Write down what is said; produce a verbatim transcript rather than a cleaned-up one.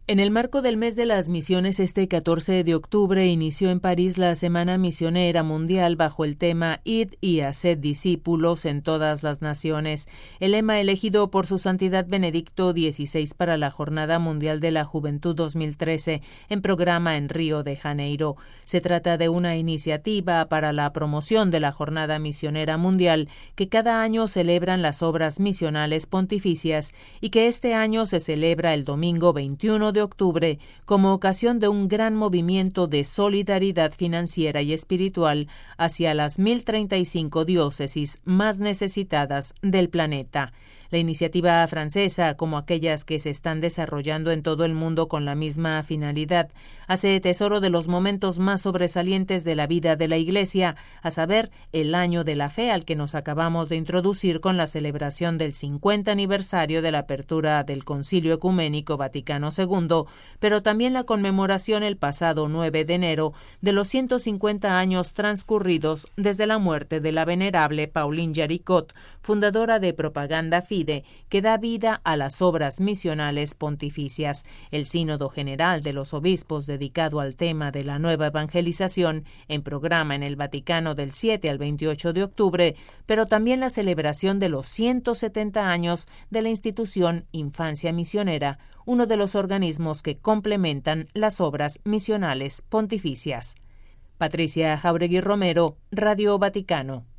En el marco del mes de las misiones, este catorce de octubre inició en París la Semana Misionera Mundial bajo el tema Id y haced discípulos en todas las naciones, el lema elegido por su santidad Benedicto dieciséis para la Jornada Mundial de la Juventud dos mil trece, en programa en Río de Janeiro. Se trata de una iniciativa para la promoción de la Jornada Misionera Mundial que cada año celebran las obras misionales pontificias y que este año se celebra el domingo veintiuno de octubre como ocasión de un gran movimiento de solidaridad financiera y espiritual hacia las mil treinta y cinco diócesis más necesitadas del planeta. La iniciativa francesa, como aquellas que se están desarrollando en todo el mundo con la misma finalidad, hace tesoro de los momentos más sobresalientes de la vida de la Iglesia, a saber, el Año de la Fe al que nos acabamos de introducir con la celebración del cincuenta aniversario de la apertura del Concilio Ecuménico Vaticano segundo, pero también la conmemoración el pasado nueve de enero de los ciento cincuenta años transcurridos desde la muerte de la venerable Pauline Jaricot, fundadora de Propaganda Fide, que da vida a las obras misionales pontificias. El Sínodo General de los Obispos, dedicado al tema de la nueva evangelización, en programa en el Vaticano del siete al veintiocho de octubre, pero también la celebración de los ciento setenta años de la institución Infancia Misionera, uno de los organismos que complementan las obras misionales pontificias. Patricia Jauregui Romero, Radio Vaticano.